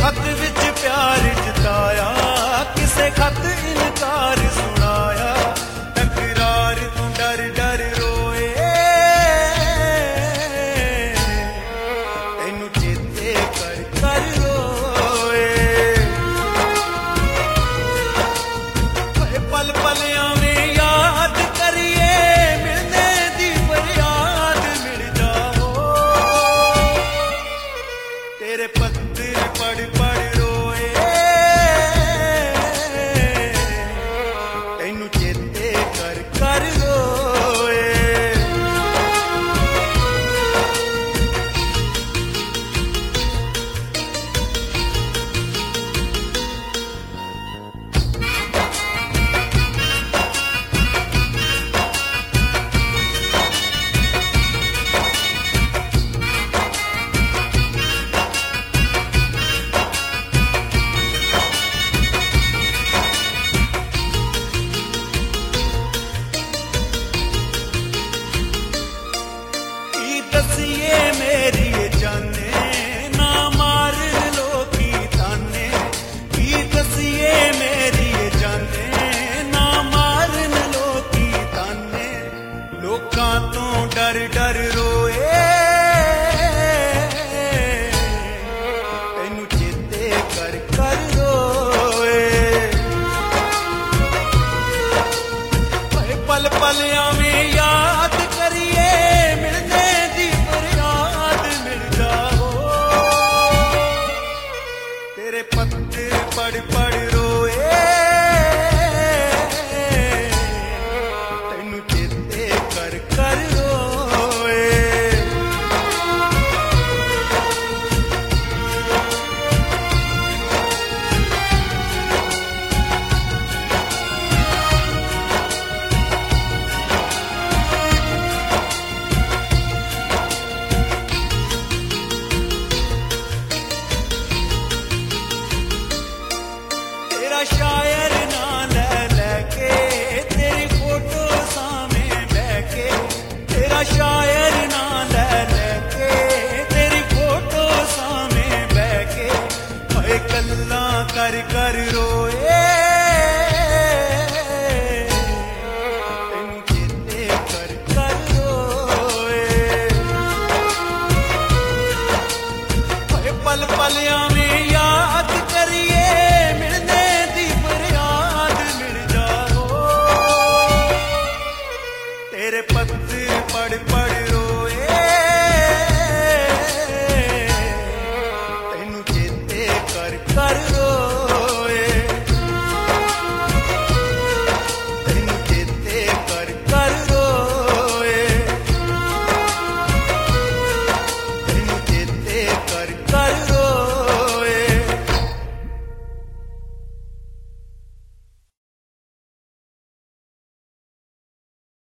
खत विच प्यार जताया, किसे खत इनकार सुनाया, तकरार तू डर डर रोए, तेनू चेते कर कर रोए। पल पल में याद करिए, मिलने दी फरियाद मिल जाओ, तेरे पत्थर पढ़ पढ़ रोए, तेनू चेते कर कर रोए। दसिए मेरी जाने, ना मार लो की ताने, की दसिए मेरी जाने, ना मार लो की ताने, लोकां तो डर डर रोए, तेनू चेते कर कर रोए। पल पल में याद करिए, मिलने दी फरियाद मिल जाओ, तेरे पत्थर पढ़ पढ़ रोए, तेनू चेते कर कर रोए। तेरा शायर ना ले लेके, तेरी फोटो सामने बैके, तेरा शायर ना ले लेके, तेरी फोटो सामने बैके, हाय गल्ला कर कर रोए, तेनू चेते कर कर रोए। हाय पल पल में याद करिए, मिलने दी फरियाद मिल जाओ, तेरे पत्थर पढ़ पढ़ रोए, तेनू चेते कर कर रोए, तेनू चेते कर कर रोए, तेनू